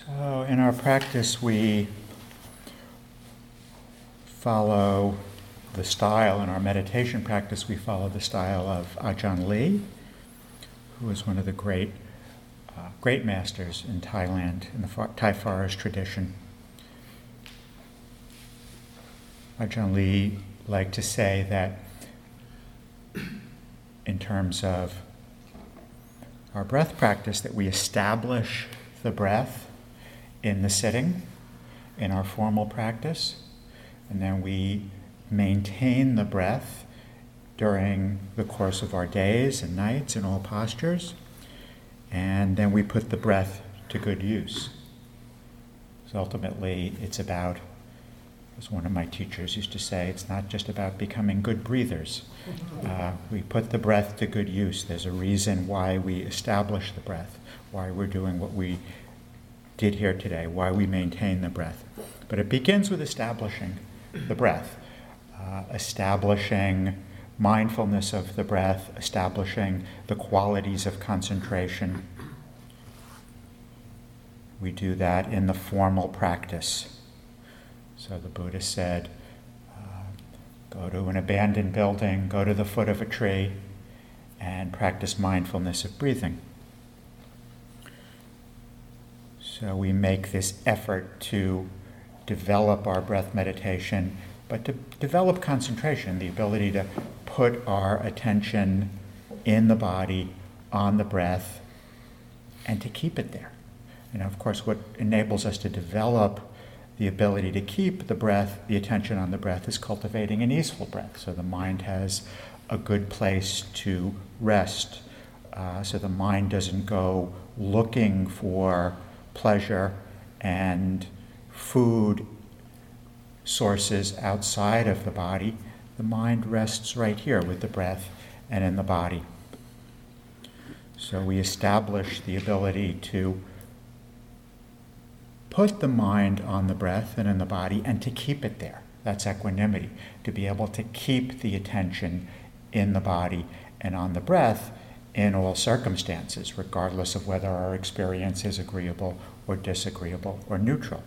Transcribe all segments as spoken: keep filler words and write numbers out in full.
So in our practice, we follow the style, in our meditation practice, we follow the style of Ajahn Lee, who is one of the great, uh, great masters in Thailand, in the Thai forest tradition. Ajahn Lee liked to say that in terms of our breath practice, that we establish the breath in the sitting, in our formal practice, and then we maintain the breath during the course of our days and nights in all postures, and then we put the breath to good use. So ultimately, it's about, as one of my teachers used to say, it's not just about becoming good breathers. Uh, we put the breath to good use. There's a reason why we establish the breath, why we're doing what we did here today, why we maintain the breath. But it begins with establishing the breath, uh, establishing mindfulness of the breath, establishing the qualities of concentration. We do that in the formal practice. So the Buddha said, uh, go to an abandoned building, go to the foot of a tree, and practice mindfulness of breathing. So we make this effort to develop our breath meditation, but to develop concentration, the ability to put our attention in the body, on the breath, and to keep it there. And of course, what enables us to develop the ability to keep the breath, the attention on the breath, is cultivating an easeful breath. So the mind has a good place to rest. Uh, so the mind doesn't go looking for pleasure and food sources outside of the body. The mind rests right here with the breath and in the body. So we establish the ability to put the mind on the breath and in the body and to keep it there. That's equanimity, to be able to keep the attention in the body and on the breath in all circumstances, regardless of whether our experience is agreeable or disagreeable or neutral.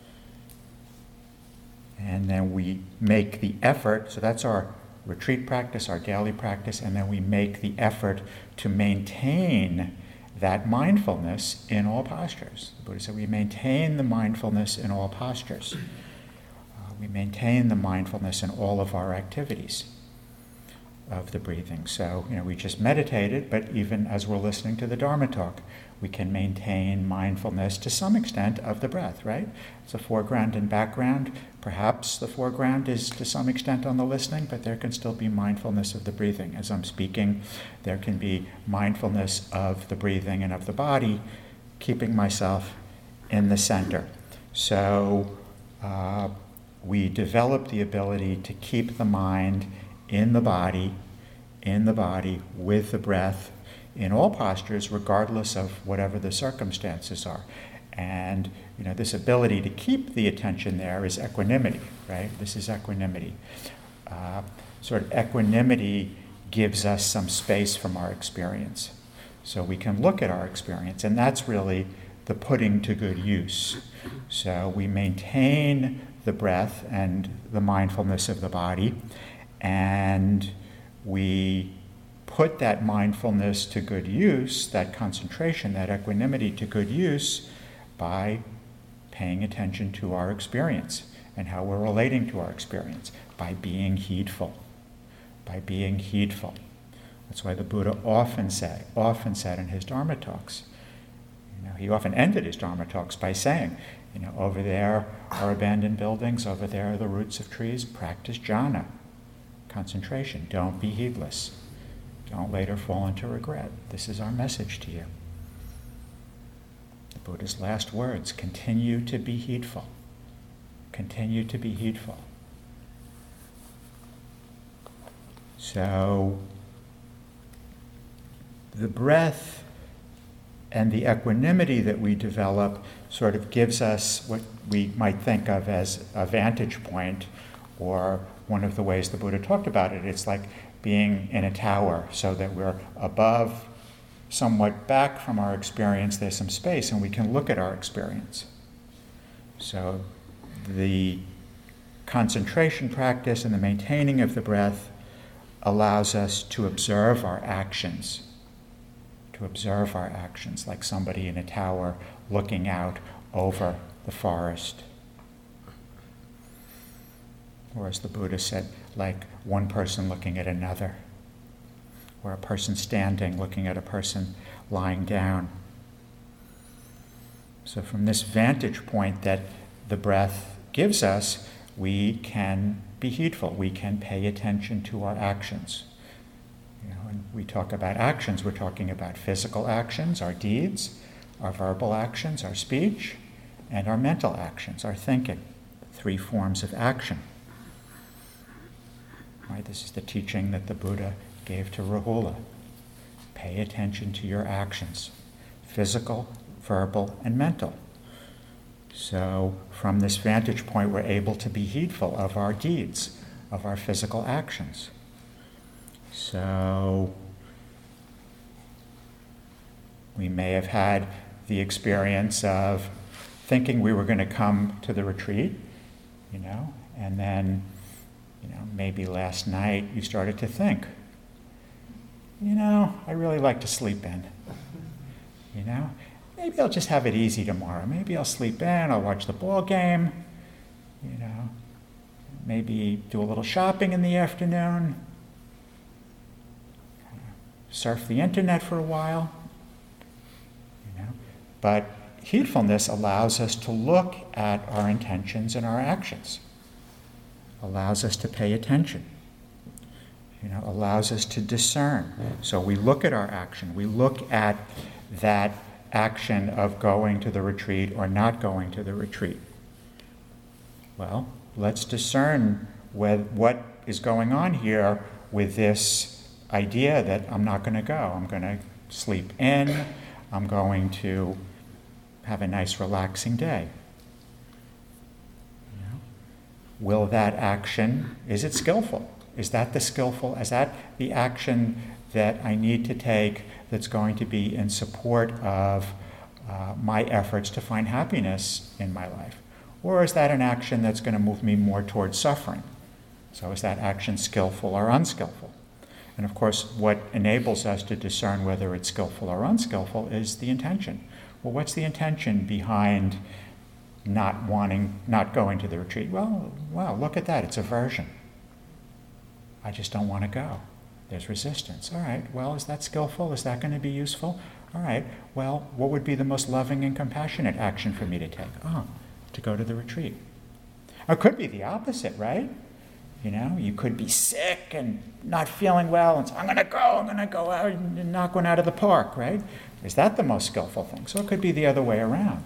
And then we make the effort, so that's our retreat practice, our daily practice, and then we make the effort to maintain that mindfulness in all postures. The Buddha said we maintain the mindfulness in all postures. Uh, we maintain the mindfulness in all of our activities of the breathing. So, you know, we just meditated, but even as we're listening to the Dharma talk, we can maintain mindfulness to some extent of the breath, right? It's a foreground and background. Perhaps the foreground is to some extent on the listening, but there can still be mindfulness of the breathing. As I'm speaking, there can be mindfulness of the breathing and of the body, keeping myself in the center. So uh, we develop the ability to keep the mind in the body, in the body, with the breath, in all postures, regardless of whatever the circumstances are. And, you know, this ability to keep the attention there is equanimity, right? This is equanimity. Uh, sort of equanimity gives us some space from our experience. So we can look at our experience, and that's really the putting to good use. So we maintain the breath and the mindfulness of the body, and we put that mindfulness to good use, that concentration, that equanimity to good use by paying attention to our experience and how we're relating to our experience, by being heedful, by being heedful. That's why the Buddha often said, often said in his Dharma talks, you know, he often ended his Dharma talks by saying, you know, over there are abandoned buildings, over there are the roots of trees, practice jhana, concentration, don't be heedless. Don't later fall into regret. This is our message to you. The Buddha's last words, continue to be heedful. Continue to be heedful. So, the breath and the equanimity that we develop sort of gives us what we might think of as a vantage point, or one of the ways the Buddha talked about it. It's like being in a tower so that we're above somewhat back from our experience, there's some space, and we can look at our experience. So the concentration practice and the maintaining of the breath allows us to observe our actions, to observe our actions, like somebody in a tower looking out over the forest. Or as the Buddha said, like one person looking at another, or a person standing looking at a person lying down. So from this vantage point that the breath gives us, we can be heedful. We can pay attention to our actions. You know, when we talk about actions, we're talking about physical actions, our deeds, our verbal actions, our speech, and our mental actions, our thinking. Three forms of action. Right, this is the teaching that the Buddha gave to Rahula. Pay attention to your actions, physical, verbal, and mental. So from this vantage point, we're able to be heedful of our deeds, of our physical actions. So we may have had the experience of thinking we were going to come to the retreat, you know, and then, you know, maybe last night you started to think, you know, I really like to sleep in, you know. Maybe I'll just have it easy tomorrow. Maybe I'll sleep in, I'll watch the ball game, you know, maybe do a little shopping in the afternoon, surf the internet for a while, you know. But heedfulness allows us to look at our intentions and our actions, allows us to pay attention, you know, allows us to discern. So we look at our action, we look at that action of going to the retreat or not going to the retreat. Well, let's discern with what is going on here with this idea that I'm not going to go. I'm going to sleep in. I'm going to have a nice relaxing day. You know? Will that action, is it skillful? Is that the skillful, is that the action that I need to take that's going to be in support of uh, my efforts to find happiness in my life? Or is that an action that's going to move me more towards suffering? So is that action skillful or unskillful? And of course, what enables us to discern whether it's skillful or unskillful is the intention. Well, what's the intention behind not wanting, not going to the retreat? Well, wow, look at that, it's aversion. I just don't want to go. There's resistance. All right, well, is that skillful? Is that going to be useful? All right, well, what would be the most loving and compassionate action for me to take? Oh, to go to the retreat. Or it could be the opposite, right? You know, you could be sick and not feeling well and say, I'm going to go, I'm going to go out and knock one out of the park, right? Is that the most skillful thing? So it could be the other way around.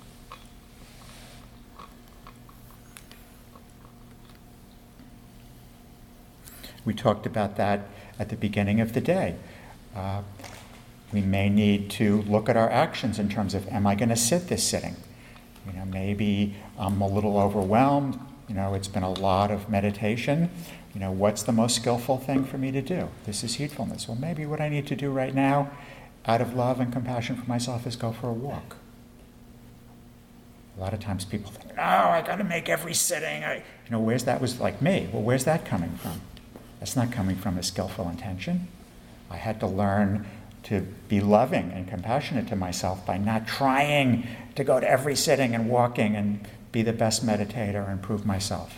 We talked about that at the beginning of the day. Uh, we may need to look at our actions in terms of, am I going to sit this sitting? You know, maybe I'm a little overwhelmed. You know, it's been a lot of meditation. You know, what's the most skillful thing for me to do? This is heedfulness. Well, maybe what I need to do right now, out of love and compassion for myself, is go for a walk. A lot of times people think, no, I got to make every sitting. I, you know, where's that was like me? Well, where's that coming from? That's not coming from a skillful intention. I had to learn to be loving and compassionate to myself by not trying to go to every sitting and walking and be the best meditator and prove myself.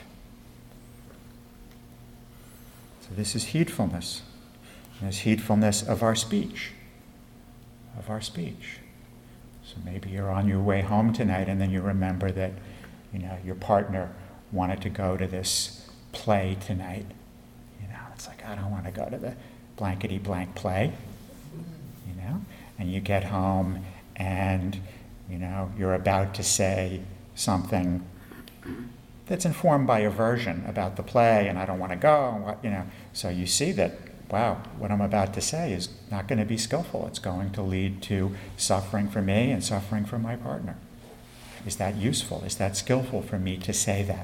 So this is heedfulness. This heedfulness of our speech, of our speech. So maybe you're on your way home tonight and then you remember that, you know, your partner wanted to go to this play tonight. It's like, I don't want to go to the blankety blank play, you know? And you get home and, you know, you're about to say something that's informed by aversion about the play and I don't want to go, and what, you know. So you see that, wow, what I'm about to say is not going to be skillful. It's going to lead to suffering for me and suffering for my partner. Is that useful? Is that skillful for me to say that?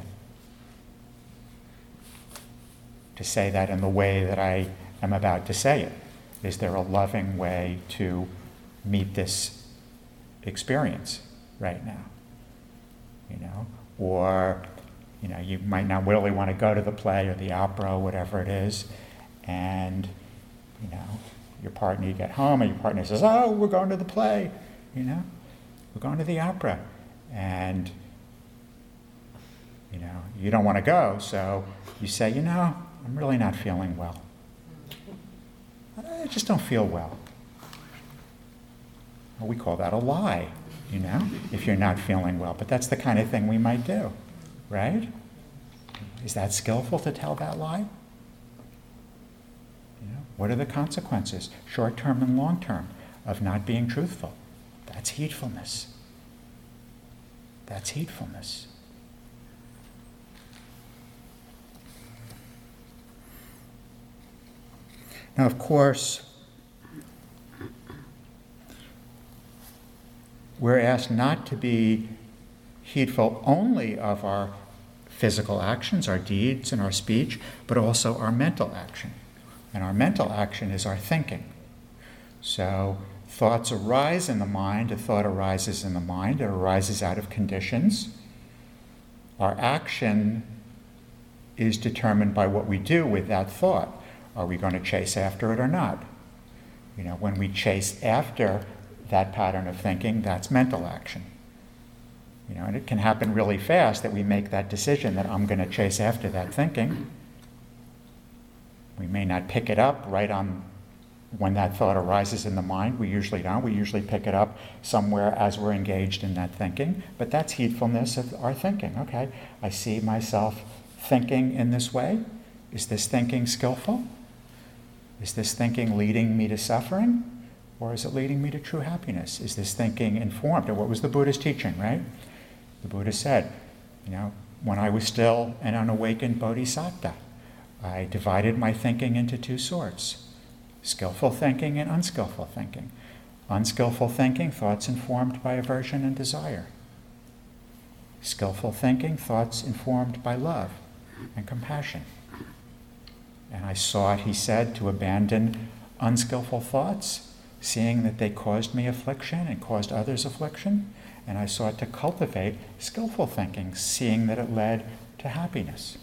To say that in the way that I am about to say it. Is there a loving way to meet this experience right now? You know, or, you know, you might not really want to go to the play or the opera or whatever it is, and, you know, your partner, you get home and your partner says, oh, we're going to the play, you know, we're going to the opera, and, you know, you don't want to go, so you say, you know, I'm really not feeling well. I just don't feel well. Well, we call that a lie, you know, if you're not feeling well. But that's the kind of thing we might do, right? Is that skillful to tell that lie? You know, what are the consequences, short-term and long-term, of not being truthful? That's heedfulness. That's heedfulness. Now, of course, we're asked not to be heedful only of our physical actions, our deeds, and our speech, but also our mental action. And our mental action is our thinking. So thoughts arise in the mind, a thought arises in the mind, it arises out of conditions. Our action is determined by what we do with that thought. Are we going to chase after it or not? You know, when we chase after that pattern of thinking, that's mental action. You know, and it can happen really fast that we make that decision that I'm going to chase after that thinking. We may not pick it up right on when that thought arises in the mind. We usually don't. We usually pick it up somewhere as we're engaged in that thinking. But that's heedfulness of our thinking. Okay, I see myself thinking in this way. Is this thinking skillful? Is this thinking leading me to suffering? Or is it leading me to true happiness? Is this thinking informed? And what was the Buddha's teaching, right? The Buddha said, you know, when I was still an unawakened bodhisattva, I divided my thinking into two sorts, skillful thinking and unskillful thinking. Unskillful thinking, thoughts informed by aversion and desire. Skillful thinking, thoughts informed by love and compassion. And I sought, he said, to abandon unskillful thoughts, seeing that they caused me affliction and caused others affliction. And I sought to cultivate skillful thinking, seeing that it led to happiness.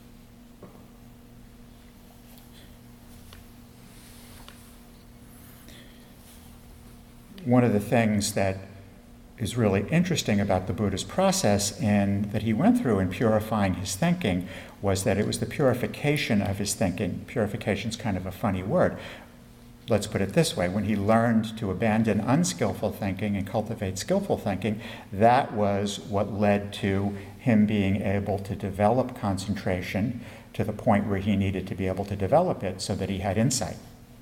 One of the things that is really interesting about the Buddha's process in, that he went through in purifying his thinking was that it was the purification of his thinking. Purification is kind of a funny word. Let's put it this way. When he learned to abandon unskillful thinking and cultivate skillful thinking, that was what led to him being able to develop concentration to the point where he needed to be able to develop it so that he had insight.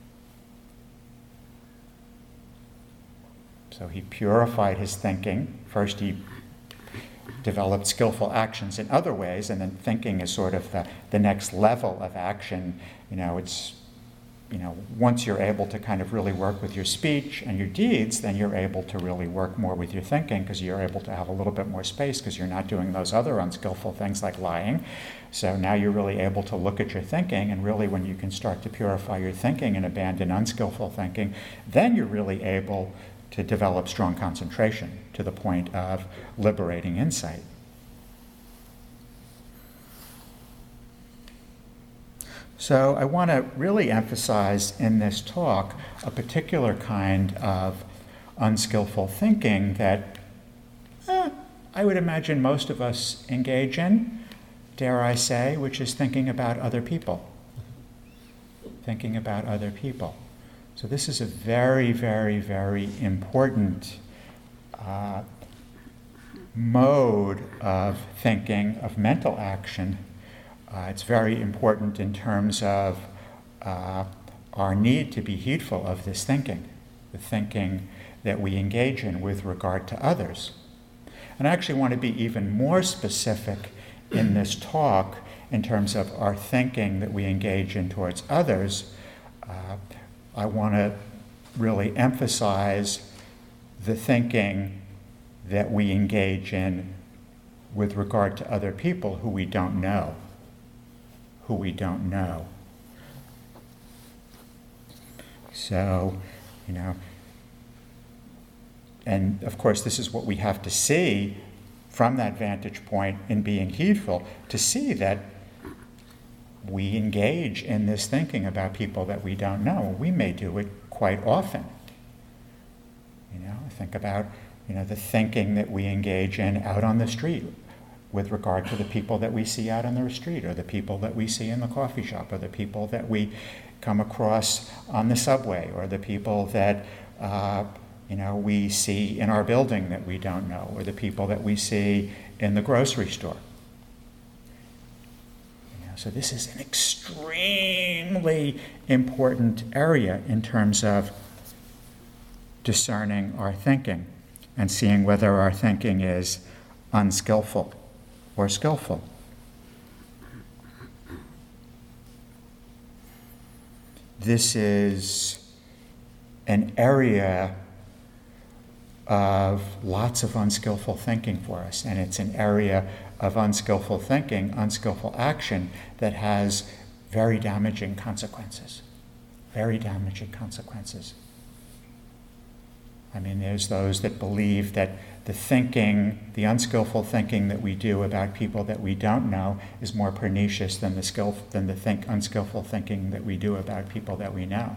So he purified his thinking. First he developed skillful actions in other ways, and then thinking is sort of the, the next level of action. You know, it's, you know, once you're able to kind of really work with your speech and your deeds, then you're able to really work more with your thinking because you're able to have a little bit more space because you're not doing those other unskillful things like lying. So now you're really able to look at your thinking, and really when you can start to purify your thinking and abandon unskillful thinking, then you're really able to develop strong concentration to the point of liberating insight. So I want to really emphasize in this talk a particular kind of unskillful thinking that eh, I would imagine most of us engage in, dare I say, which is thinking about other people. Thinking about other people. So this is a very, very, very important uh, mode of thinking, of mental action. Uh, it's very important in terms of uh, our need to be heedful of this thinking, the thinking that we engage in with regard to others. And I actually want to be even more specific in this talk in terms of our thinking that we engage in towards others. Uh, I want to really emphasize the thinking that we engage in with regard to other people who we don't know, who we don't know. So, you know, and of course this is what we have to see from that vantage point in being heedful, to see that we engage in this thinking about people that we don't know. We may do it quite often. You know, think about, you know, the thinking that we engage in out on the street with regard to the people that we see out on the street, or the people that we see in the coffee shop, or the people that we come across on the subway, or the people that uh, you know, we see in our building that we don't know, or the people that we see in the grocery store. You know, so this is an extremely important area in terms of discerning our thinking and seeing whether our thinking is unskillful or skillful. This is an area of lots of unskillful thinking for us, and it's an area of unskillful thinking, unskillful action that has very damaging consequences. Very damaging consequences. I mean, there's those that believe that the thinking, the unskillful thinking that we do about people that we don't know is more pernicious than the skill, than the think, unskillful thinking that we do about people that we know.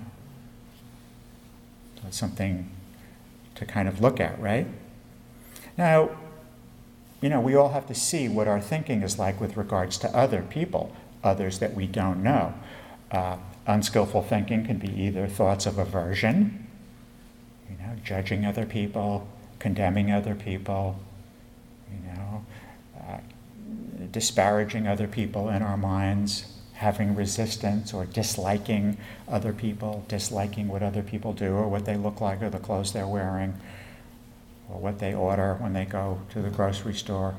So it's something to kind of look at, right? Now, you know, we all have to see what our thinking is like with regards to other people, others that we don't know. Uh, unskillful thinking can be either thoughts of aversion, you know, judging other people, condemning other people, you know, uh, disparaging other people in our minds, having resistance or disliking other people, disliking what other people do or what they look like or the clothes they're wearing or what they order when they go to the grocery store.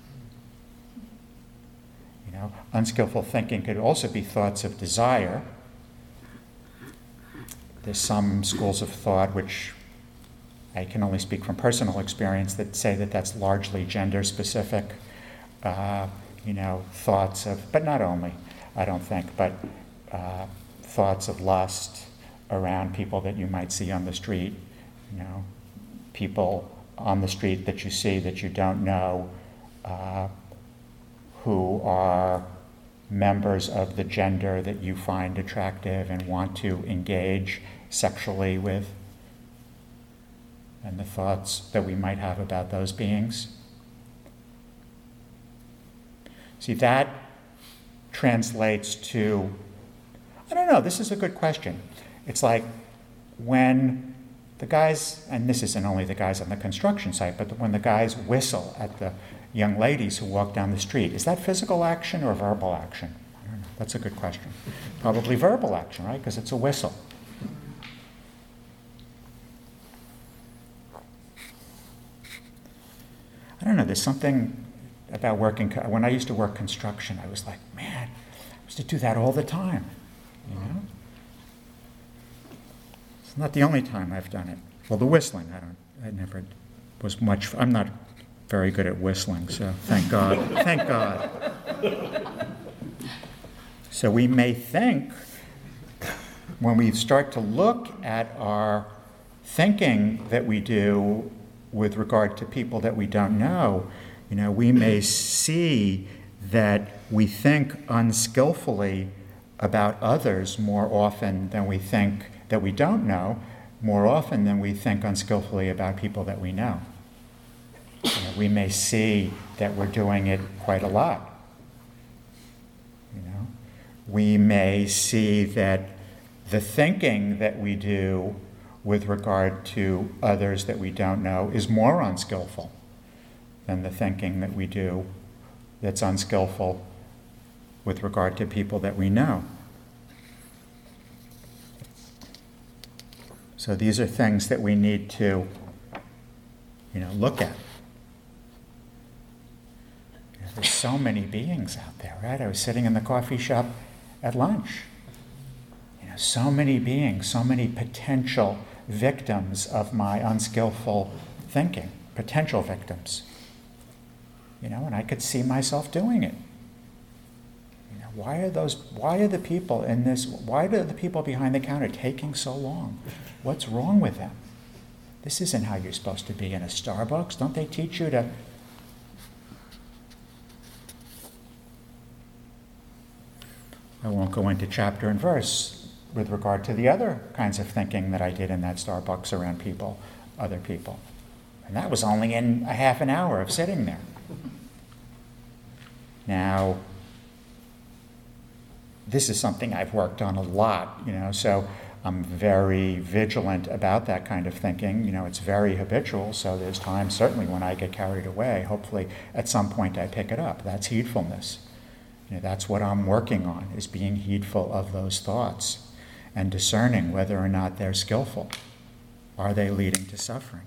You know, unskillful thinking could also be thoughts of desire. There's some schools of thought which I can only speak from personal experience that say that that's largely gender-specific, uh, you know, thoughts of, but not only, I don't think, but uh, thoughts of lust around people that you might see on the street, you know, people on the street that you see that you don't know, uh, who are members of the gender that you find attractive and want to engage sexually with, and the thoughts that we might have about those beings. See, that translates to, I don't know, this is a good question. It's like when the guys, and this isn't only the guys on the construction site, but when the guys whistle at the young ladies who walk down the street, is that physical action or verbal action? I don't know. That's a good question. Probably verbal action, right? Because it's a whistle. I don't know, there's something about working, when I used to work construction, I was like, man, I used to do that all the time, you know? It's not the only time I've done it. Well, the whistling, I don't, I never was much, I'm not very good at whistling, so thank God, thank God. So we may think, when we start to look at our thinking that we do with regard to people that we don't know, you know, we may see that we think unskillfully about others more often than we think that we don't know, more often than we think unskillfully about people that we know. You know, we may see that we're doing it quite a lot. You know, we may see that the thinking that we do with regard to others that we don't know is more unskillful than the thinking that we do that's unskillful with regard to people that we know. So these are things that we need to, you know, look at. You know, there's so many beings out there, right? I was sitting in the coffee shop at lunch. You know, so many beings, so many potential victims of my unskillful thinking, potential victims. You know, and I could see myself doing it. You know, Why are those, why are the people in this, why are the people behind the counter taking so long? What's wrong with them? This isn't how you're supposed to be in a Starbucks. Don't they teach you to... I won't go into chapter and verse with regard to the other kinds of thinking that I did in that Starbucks around people, other people. And that was only in a half an hour of sitting there. Now, this is something I've worked on a lot, you know, so I'm very vigilant about that kind of thinking. You know, it's very habitual, so there's times certainly when I get carried away. Hopefully at some point I pick it up. That's heedfulness. You know, that's what I'm working on, is being heedful of those thoughts and discerning whether or not they're skillful. Are they leading to suffering?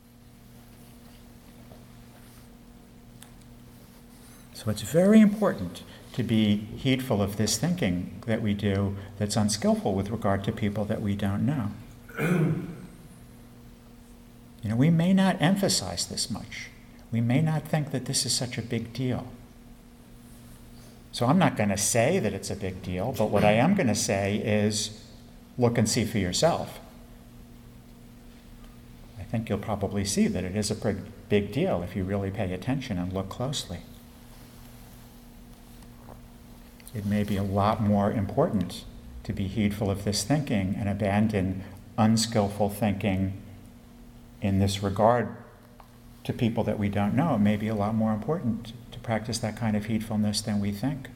So it's very important to be heedful of this thinking that we do that's unskillful with regard to people that we don't know. You know, we may not emphasize this much. We may not think that this is such a big deal. So I'm not going to say that it's a big deal, but what I am going to say is look and see for yourself. I think you'll probably see that it is a big, big deal if you really pay attention and look closely. It may be a lot more important to be heedful of this thinking and abandon unskillful thinking in this regard to people that we don't know. It may be a lot more important to practice that kind of heedfulness than we think.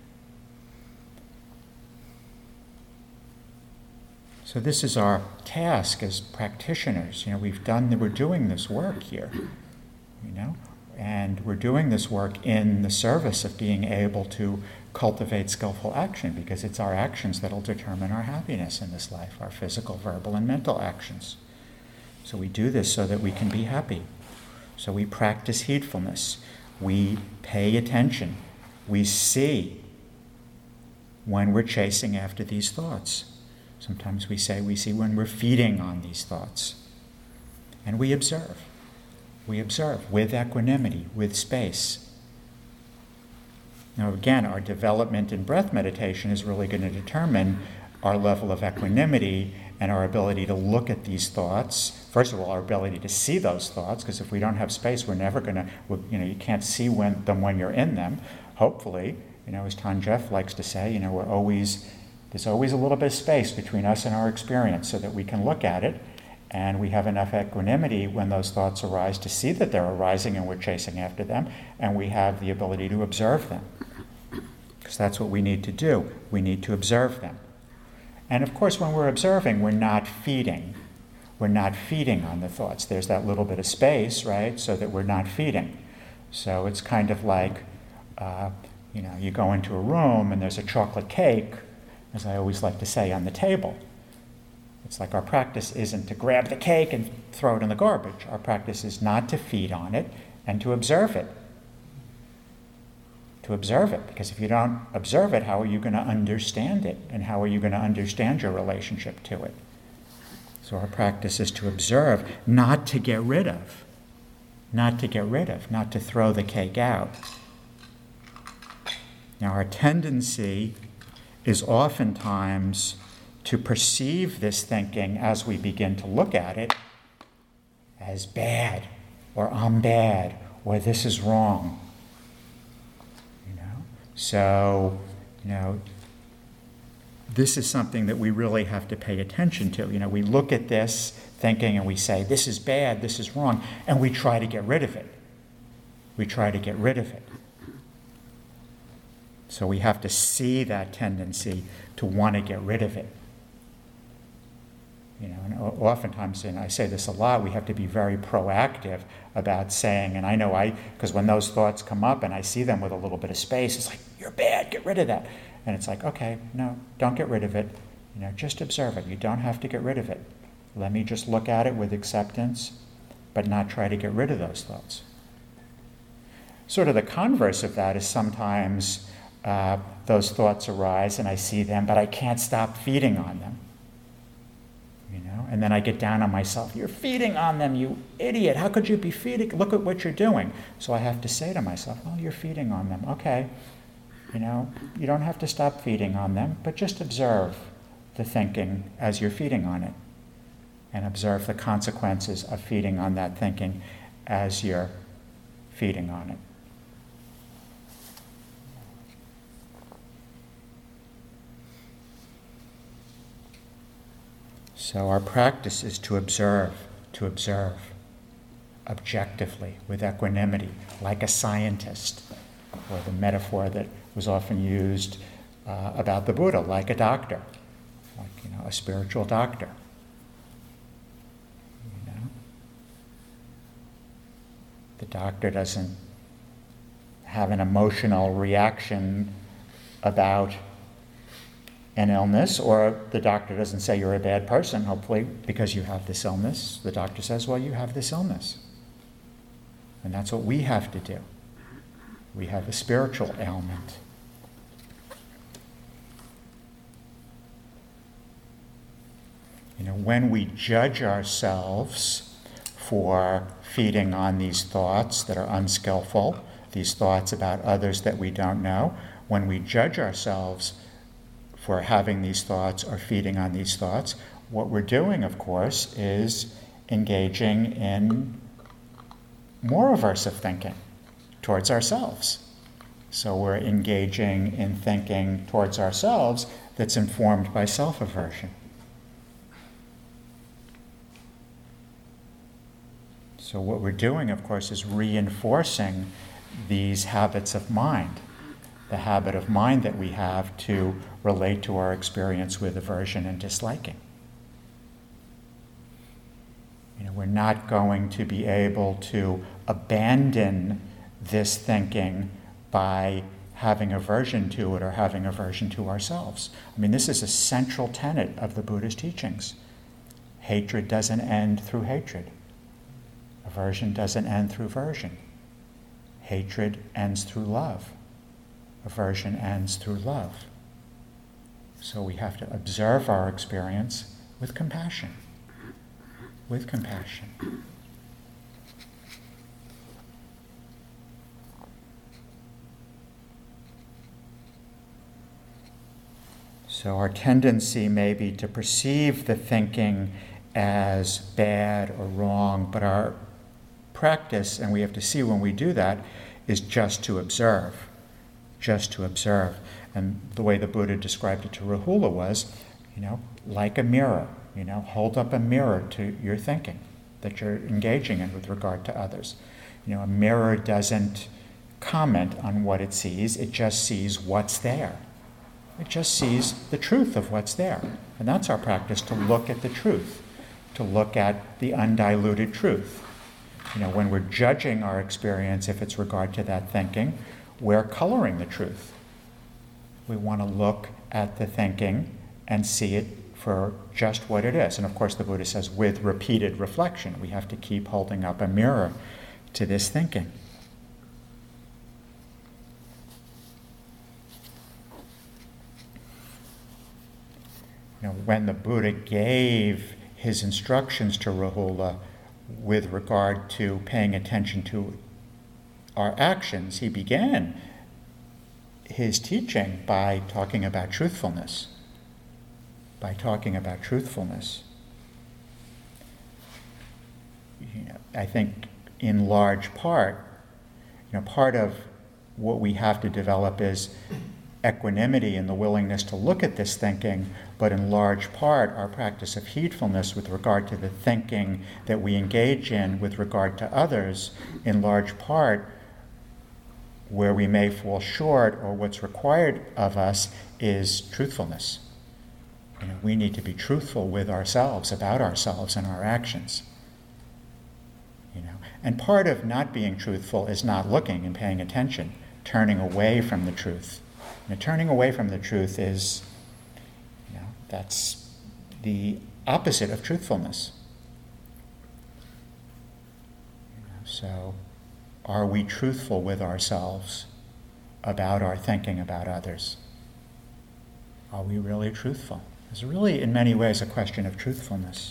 So this is our task as practitioners. You know, we've done, we're doing this work here, you know, and we're doing this work in the service of being able to cultivate skillful action, because it's our actions that will determine our happiness in this life, our physical, verbal, and mental actions. So we do this so that we can be happy. So we practice heedfulness. We pay attention. We see when we're chasing after these thoughts. Sometimes we say we see when we're feeding on these thoughts. And we observe. We observe with equanimity, with space. Now again, our development in breath meditation is really going to determine our level of equanimity and our ability to look at these thoughts. First of all, our ability to see those thoughts, because if we don't have space, we're never going to, you know, you can't see when, them when you're in them. Hopefully, you know, as Tanjeff likes to say, you know, we're always, there's always a little bit of space between us and our experience so that we can look at it, and we have enough equanimity when those thoughts arise to see that they're arising and we're chasing after them, and we have the ability to observe them. Because that's what we need to do. We need to observe them. And of course, when we're observing, we're not feeding. We're not feeding on the thoughts. There's that little bit of space, right, so that we're not feeding. So it's kind of like, uh, you know, you go into a room and there's a chocolate cake, as I always like to say, on the table. It's like our practice isn't to grab the cake and throw it in the garbage. Our practice is not to feed on it and to observe it. To observe it, because if you don't observe it, how are you going to understand it? And how are you going to understand your relationship to it? So our practice is to observe, not to get rid of. Not to get rid of, not to throw the cake out. Now our tendency is oftentimes to perceive this thinking as we begin to look at it as bad, or I'm bad, or this is wrong. So, you know, this is something that we really have to pay attention to. You know, we look at this thinking and we say, this is bad, this is wrong, and we try to get rid of it. We try to get rid of it. So we have to see that tendency to want to get rid of it. You know, and oftentimes, and I say this a lot, we have to be very proactive about saying, and I know I, because when those thoughts come up and I see them with a little bit of space, it's like, you're bad, get rid of that. And it's like, okay, no, don't get rid of it. You know, just observe it. You don't have to get rid of it. Let me just look at it with acceptance, but not try to get rid of those thoughts. Sort of the converse of that is sometimes uh, those thoughts arise and I see them, but I can't stop feeding on them. You know, and then I get down on myself. You're feeding on them, you idiot. How could you be feeding? Look at what you're doing. So I have to say to myself, oh, you're feeding on them. Okay. You know, you don't have to stop feeding on them, but just observe the thinking as you're feeding on it, and observe the consequences of feeding on that thinking as you're feeding on it. So our practice is to observe, to observe objectively, with equanimity, like a scientist, or the metaphor that was often used uh, about the Buddha, like a doctor, like, you know, a spiritual doctor. You know? The doctor doesn't have an emotional reaction about an illness, or the doctor doesn't say you're a bad person, hopefully, because you have this illness. The doctor says, well, you have this illness. And that's what we have to do. We have a spiritual ailment. You know, when we judge ourselves for feeding on these thoughts that are unskillful, these thoughts about others that we don't know, when we judge ourselves for having these thoughts or feeding on these thoughts, what we're doing, of course, is engaging in more aversive thinking towards ourselves. So we're engaging in thinking towards ourselves that's informed by self-aversion. So what we're doing, of course, is reinforcing these habits of mind, the habit of mind that we have to relate to our experience with aversion and disliking. You know, we're not going to be able to abandon this thinking by having aversion to it or having aversion to ourselves. I mean, this is a central tenet of the Buddha's teachings. Hatred doesn't end through hatred. Aversion doesn't end through aversion. Hatred ends through love. Aversion ends through love. So we have to observe our experience with compassion. With compassion. So our tendency may be to perceive the thinking as bad or wrong, but our practice, and we have to see when we do that, is just to observe. Just to observe. And the way the Buddha described it to Rahula was, you know, like a mirror. You know, hold up a mirror to your thinking that you're engaging in with regard to others. You know, a mirror doesn't comment on what it sees, it just sees what's there. It just sees the truth of what's there. And that's our practice, to look at the truth, to look at the undiluted truth. You know, when we're judging our experience, if it's regard to that thinking, we're coloring the truth. We want to look at the thinking and see it for just what it is. And of course, the Buddha says with repeated reflection, we have to keep holding up a mirror to this thinking. You know, when the Buddha gave his instructions to Rahula with regard to paying attention to our actions, he began his teaching by talking about truthfulness. By talking about truthfulness. You know, I think in large part, you know, part of what we have to develop is equanimity and the willingness to look at this thinking, but in large part our practice of heedfulness with regard to the thinking that we engage in with regard to others, in large part where we may fall short or what's required of us is truthfulness. You know, we need to be truthful with ourselves, about ourselves and our actions. You know, and part of not being truthful is not looking and paying attention, turning away from the truth. You know, turning away from the truth is, you know, that's the opposite of truthfulness. You know, so, are we truthful with ourselves about our thinking about others? Are we really truthful? It's really, in many ways, a question of truthfulness.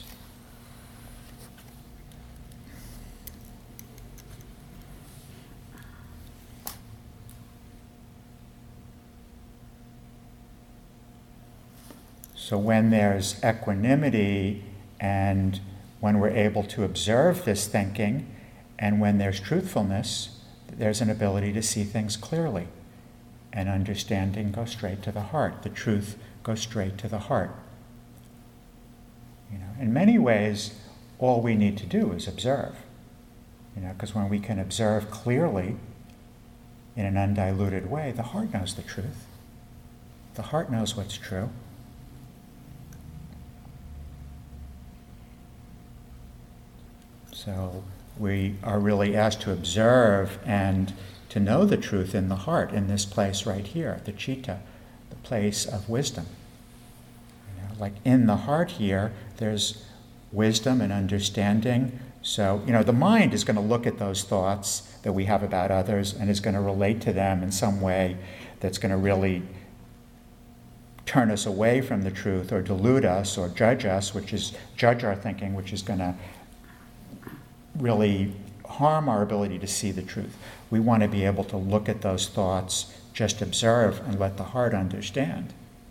So when there's equanimity and when we're able to observe this thinking and when there's truthfulness, there's an ability to see things clearly. And understanding goes straight to the heart. The truth goes straight to the heart. You know, in many ways, all we need to do is observe. You know, because when we can observe clearly in an undiluted way, the heart knows the truth. The heart knows what's true. So we are really asked to observe and to know the truth in the heart, in this place right here, the citta, the place of wisdom. You know, like in the heart here, there's wisdom and understanding. So, you know, the mind is going to look at those thoughts that we have about others and is going to relate to them in some way that's going to really turn us away from the truth or delude us or judge us, which is judge our thinking, which is going to really harm our ability to see the truth. We want to be able to look at those thoughts, just observe, and let the heart understand.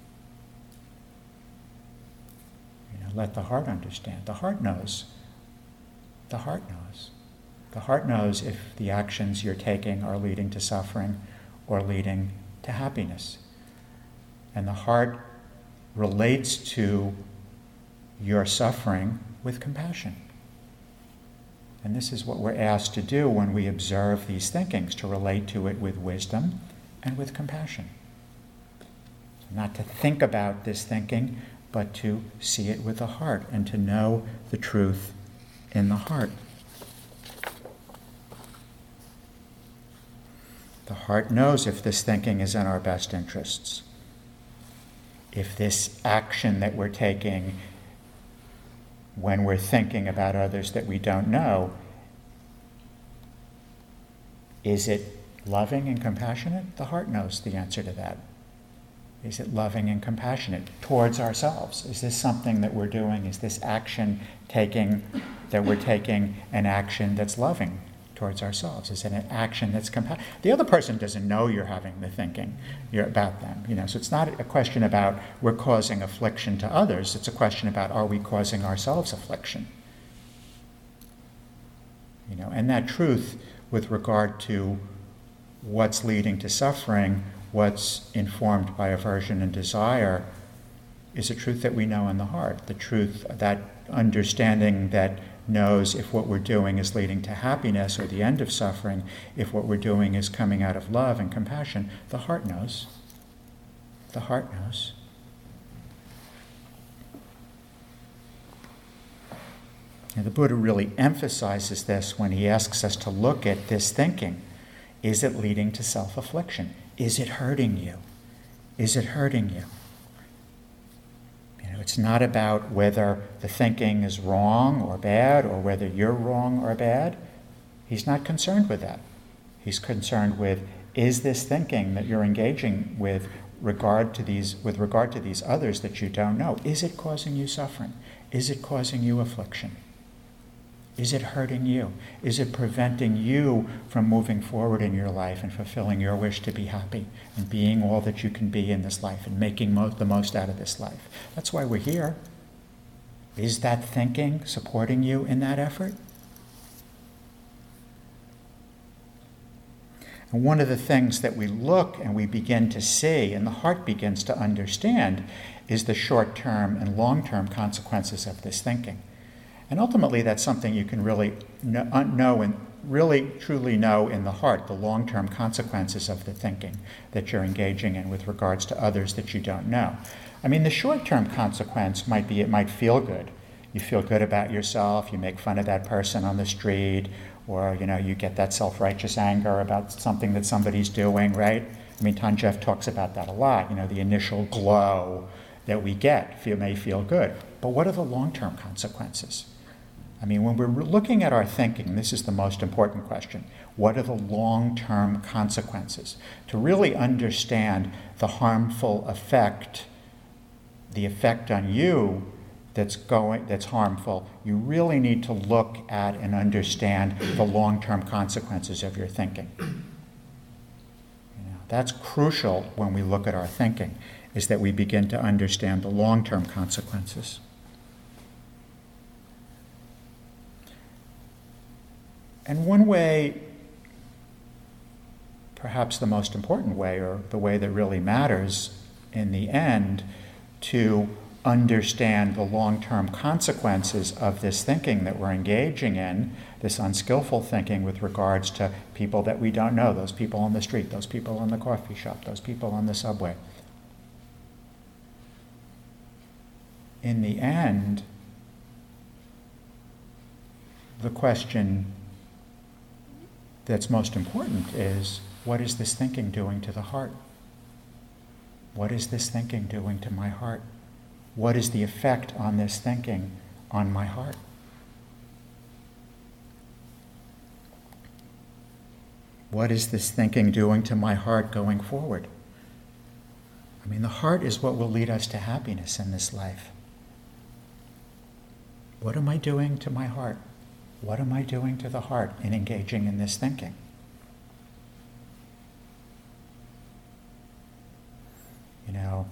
You know, let the heart understand. The heart knows. The heart knows. The heart knows if the actions you're taking are leading to suffering or leading to happiness. And the heart relates to your suffering with compassion. And this is what we're asked to do when we observe these thinkings, to relate to it with wisdom and with compassion. Not to think about this thinking, but to see it with the heart and to know the truth in the heart. The heart knows if this thinking is in our best interests. If this action that we're taking when we're thinking about others that we don't know, is it loving and compassionate? The heart knows the answer to that. Is it loving and compassionate towards ourselves? Is this something that we're doing? Is this action taking that we're taking an action that's loving towards ourselves? Is it an action that's compassionate? The other person doesn't know you're having the thinking you're about them, you know. So it's not a question about we're causing affliction to others. It's a question about, are we causing ourselves affliction? You know, and that truth with regard to what's leading to suffering, what's informed by aversion and desire, is a truth that we know in the heart. The truth, that understanding that knows if what we're doing is leading to happiness or the end of suffering, if what we're doing is coming out of love and compassion, the heart knows. The heart knows. And the Buddha really emphasizes this when he asks us to look at this thinking. Is it leading to self-affliction? Is it hurting you? Is it hurting you? You know, it's not about whether the thinking is wrong or bad or whether you're wrong or bad. He's not concerned with that. He's concerned with, is this thinking that you're engaging with regard to these, with regard to these others that you don't know, is it causing you suffering? Is it causing you affliction? Is it hurting you? Is it preventing you from moving forward in your life and fulfilling your wish to be happy and being all that you can be in this life and making mo- the most out of this life? That's why we're here. Is that thinking supporting you in that effort? And one of the things that we look and we begin to see and the heart begins to understand is the short-term and long-term consequences of this thinking. And ultimately, that's something you can really know and really truly know in the heart, the long-term consequences of the thinking that you're engaging in with regards to others that you don't know. I mean, the short-term consequence might be it might feel good. You feel good about yourself, you make fun of that person on the street, or, you know, you get that self-righteous anger about something that somebody's doing, right? I mean, Tanjev talks about that a lot, you know, the initial glow that we get feel, may feel good. But what are the long-term consequences? I mean, when we're looking at our thinking, this is the most important question. What are the long-term consequences? To really understand the harmful effect, the effect on you that's going, that's harmful, you really need to look at and understand the long-term consequences of your thinking. You know, that's crucial when we look at our thinking. is that we begin to understand the long-term consequences. And one way, perhaps the most important way, or the way that really matters in the end, to understand the long-term consequences of this thinking that we're engaging in, this unskillful thinking with regards to people that we don't know, those people on the street, those people in the coffee shop, those people on the subway. In the end, the question that's most important is, what is this thinking doing to the heart? What is this thinking doing to my heart? What is the effect on this thinking on my heart? What is this thinking doing to my heart going forward? I mean, the heart is what will lead us to happiness in this life. What am I doing to my heart? What am I doing to the heart in engaging in this thinking? You know,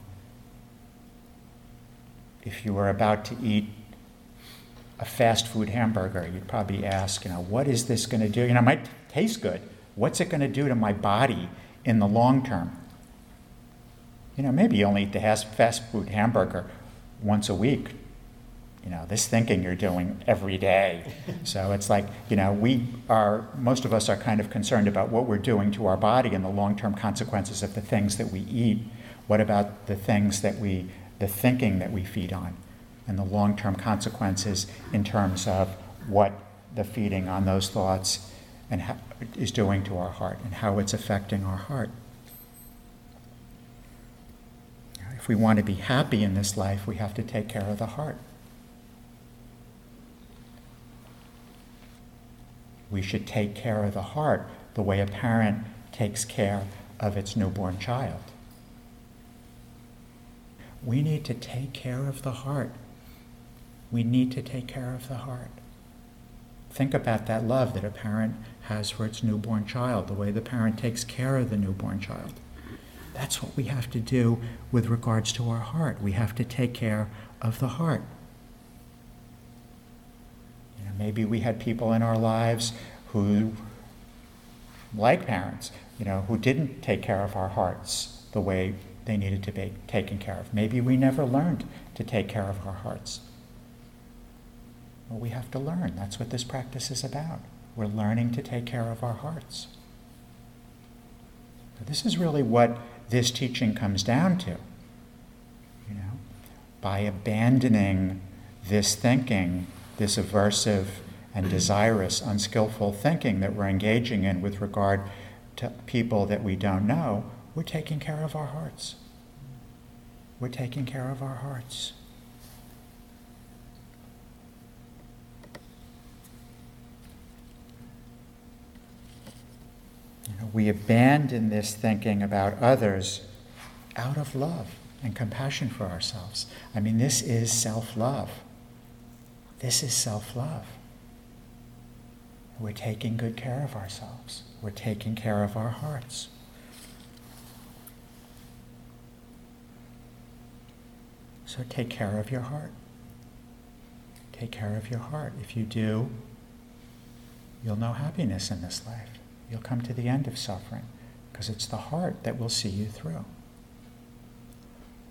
if you were about to eat a fast food hamburger, you'd probably ask, you know, what is this going to do? You know, it might taste good. What's it going to do to my body in the long term? You know, maybe you only eat the fast food hamburger once a week. You know, this thinking you're doing every day. So it's like, you know, we are, most of us are kind of concerned about what we're doing to our body and the long-term consequences of the things that we eat. What about the things that we, the thinking that we feed on, and the long-term consequences in terms of what the feeding on those thoughts and how is doing to our heart and how it's affecting our heart? If we want to be happy in this life, we have to take care of the heart. We should take care of the heart the way a parent takes care of its newborn child. We need to take care of the heart. We need to take care of the heart. Think about that love that a parent has for its newborn child, the way the parent takes care of the newborn child. That's what we have to do with regards to our heart. We have to take care of the heart. You know, maybe we had people in our lives who, like parents, you know, who didn't take care of our hearts the way they needed to be taken care of. Maybe we never learned to take care of our hearts. Well, we have to learn. That's what this practice is about. We're learning to take care of our hearts. So this is really what this teaching comes down to. You know, by abandoning this thinking, this aversive and desirous, unskillful thinking that we're engaging in with regard to people that we don't know, we're taking care of our hearts. We're taking care of our hearts. You know, we abandon this thinking about others out of love and compassion for ourselves. I mean, this is self-love. This is self-love. We're taking good care of ourselves. We're taking care of our hearts. So take care of your heart. Take care of your heart. If you do, you'll know happiness in this life. You'll come to the end of suffering, because it's the heart that will see you through.